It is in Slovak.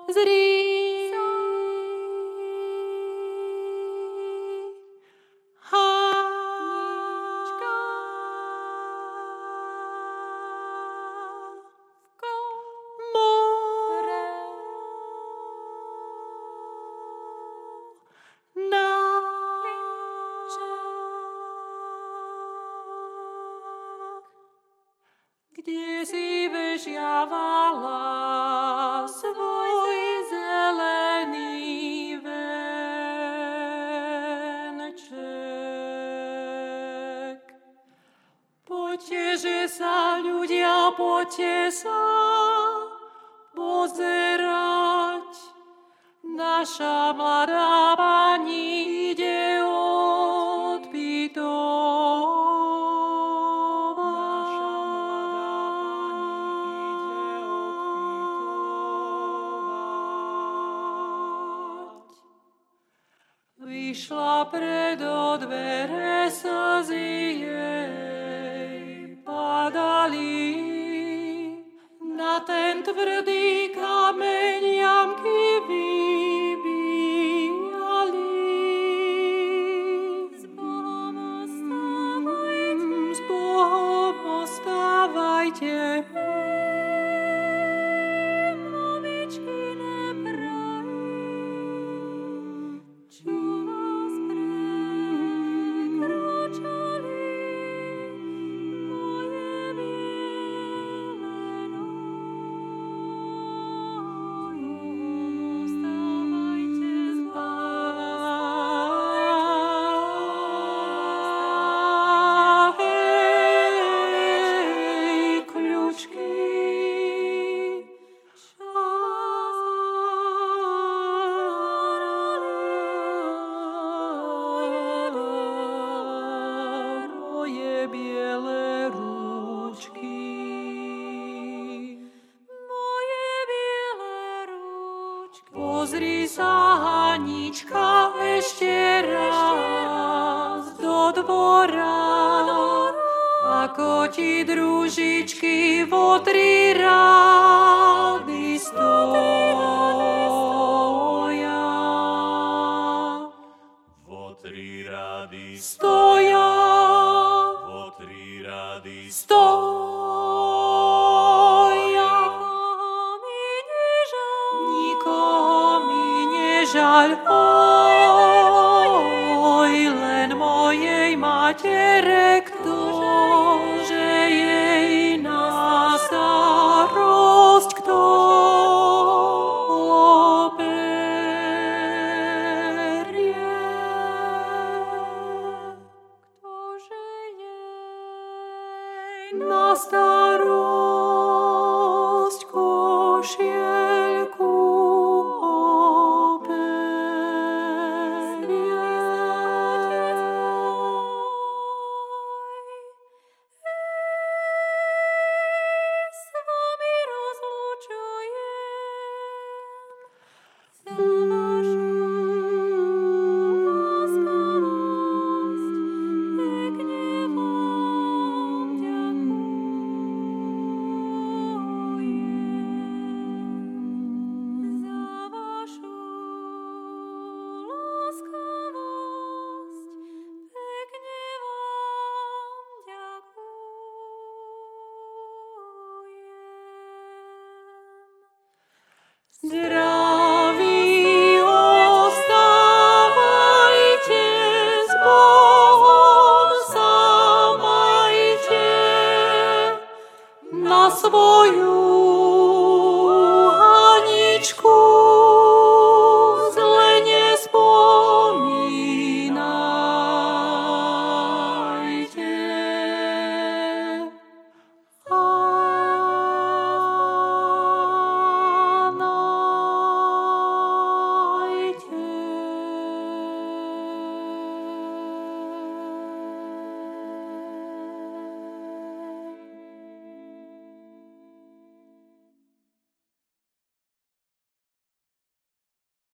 Kde si vežiavala svoj zelený venček. Poďte, že sa ľudia, poďte sa pozerať. Naša mladá pani ide odbytovať. Vyšla predo dvere, slzy jej padali. Na ten tvrdý kameň jamky vybíjali. S Bohom ostávajte. Pozri sa, Hanička, ešte raz do dvora, ako ti družičky vo 3 rády stoja. Vo 3 rády stoja. Vo 3 rády stoja. Žaľ, oj, len mojej matere, ktože jej na starosť kto berie. Ktože jej na starosť košielku Zdraví ostávajte, s Bohom sa majte, na svoju